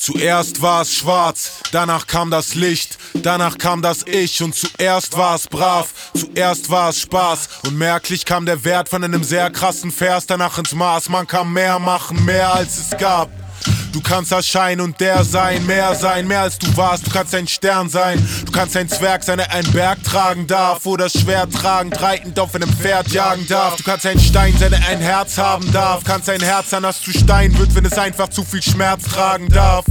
Zuerst war es schwarz, danach kam das Licht, danach kam das Ich und zuerst war es brav, zuerst war es Spaß und merklich kam der Wert von einem sehr krassen Vers danach ins Maß. Man kann mehr machen, mehr als es gab. Du kannst erscheinen und der sein, mehr als du warst. Du kannst ein Stern sein, du kannst ein Zwerg sein, der einen Berg tragen darf oder schwer tragend, reitend auf einem Pferd jagen darf. Du kannst ein Stein sein, der ein Herz haben darf. Kannst ein Herz sein, das zu Stein wird, wenn es einfach zu viel Schmerz tragen darf.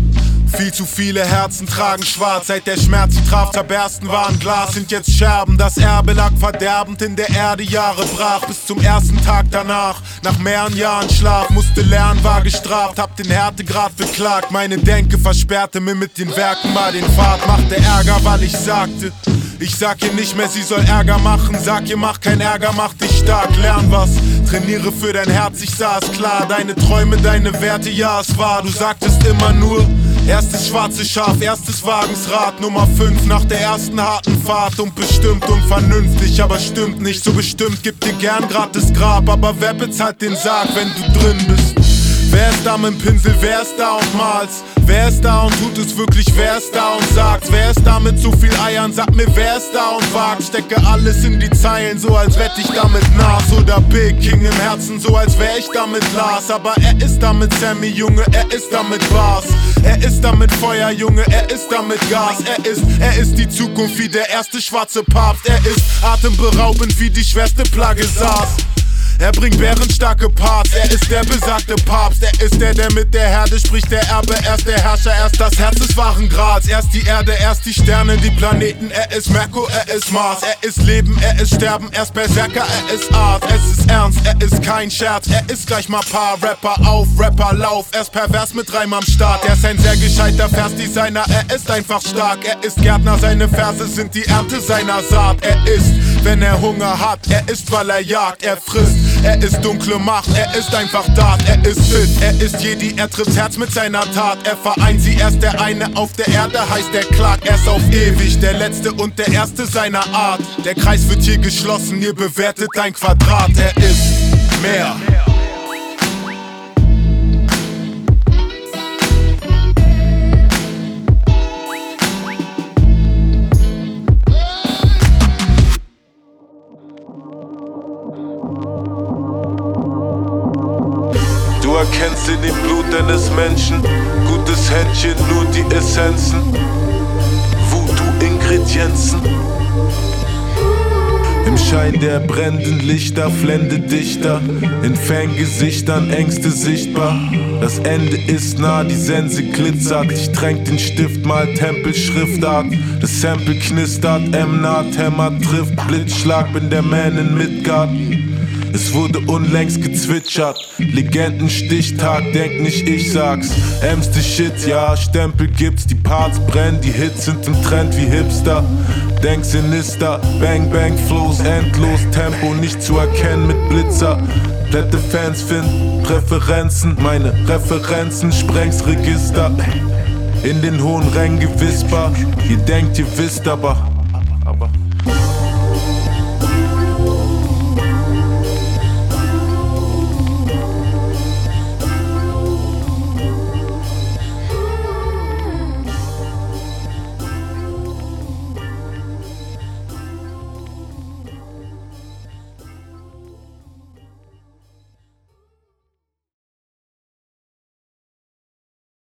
Viel zu viele Herzen tragen schwarz, seit der Schmerz sie traf, zerbersten waren Glas, sind jetzt Scherben. Das Erbe lag verderbend in der Erde, Jahre brach bis zum ersten Tag danach. Nach mehreren Jahren Schlaf, musste lernen, war gestraft, hab den Härtegrad beklagt. Meine Denke versperrte mir mit den Werken mal den Pfad, machte Ärger, weil ich sagte, ich sag ihr nicht mehr, sie soll Ärger machen. Sag ihr, mach kein Ärger, mach dich stark, lern was. Trainiere für dein Herz, ich sah es klar. Deine Träume, deine Werte, ja es war. Du sagtest immer nur, erstes schwarze Schaf, erstes Wagensrad. Nummer 5 nach der ersten harten Fahrt. Und bestimmt und vernünftig, aber stimmt nicht. So bestimmt, gib dir gern gratis Grab. Aber wer bezahlt den Sarg, wenn du drin bist? Wer ist da mit dem Pinsel, wer ist da und malt's? Wer ist da und tut es wirklich, wer ist da und sagt's? Wer ist da mit so viel Eiern, sag mir, wer ist da und wagt? Stecke alles in die Zeilen, so als wett ich damit Nas. Oder Big King im Herzen, so als wär ich damit Lars. Aber er ist da mit Sammy, Junge, er ist da mit Bars. Er ist da mit Feuer, Junge, er ist da mit Gas. Er ist die Zukunft wie der erste schwarze Papst. Er ist atemberaubend wie die schwerste Plage SARS. Er bringt bärenstarke Parts, er ist der besagte Papst. Er ist der mit der Herde spricht, der Erbe. Erst der Herrscher, erst das Herz des wahren Grats. Erst die Erde, erst die Sterne, die Planeten. Er ist Merkur, er ist Mars. Er ist Leben, er ist Sterben. Er ist Berserker, er ist Art. Es ist ernst, er ist kein Scherz. Er ist gleich mal Paar, Rapper auf, Rapper lauf. Er ist pervers mit Reim am Start. Er ist ein sehr gescheiter Versdesigner, er ist einfach stark. Er ist Gärtner, seine Verse sind die Ernte seiner Saat. Er isst, wenn er Hunger hat. Er isst, weil er jagt, er frisst. Er ist dunkle Macht, er ist einfach Dart, er ist fit, er ist Jedi, er trifft Herz mit seiner Tat. Er vereint sie, er ist der eine auf der Erde, heißt der Clark. Er ist auf ewig, der letzte und der erste seiner Art. Der Kreis wird hier geschlossen, ihr bewertet ein Quadrat. Er ist mehr. Du erkennst in dem Blut eines Menschen gutes Händchen, nur die Essenzen, Voodoo-Ingredienzen. Im Schein der brennenden Lichter, Flende dichter, in Fangesichtern Ängste sichtbar. Das Ende ist nah, die Sense glitzert. Ich tränk den Stift, mal Tempelschriftart. Das Sample knistert, M-Naht, Hämmer trifft. Blitzschlag, bin der Man in Midgard. Es wurde unlängst gezwitschert, Legendenstichtag, denk nicht ich sag's. Ärmste Shit, ja, Stempel gibt's, die Parts brennen, die Hits sind im Trend wie Hipster. Denk sinister, Bang Bang Flows, endlos, Tempo nicht zu erkennen mit Blitzer. Komplette Fans finden Präferenzen, meine Referenzen spreng's Register. In den hohen Rängen gewisper, ihr denkt ihr wisst aber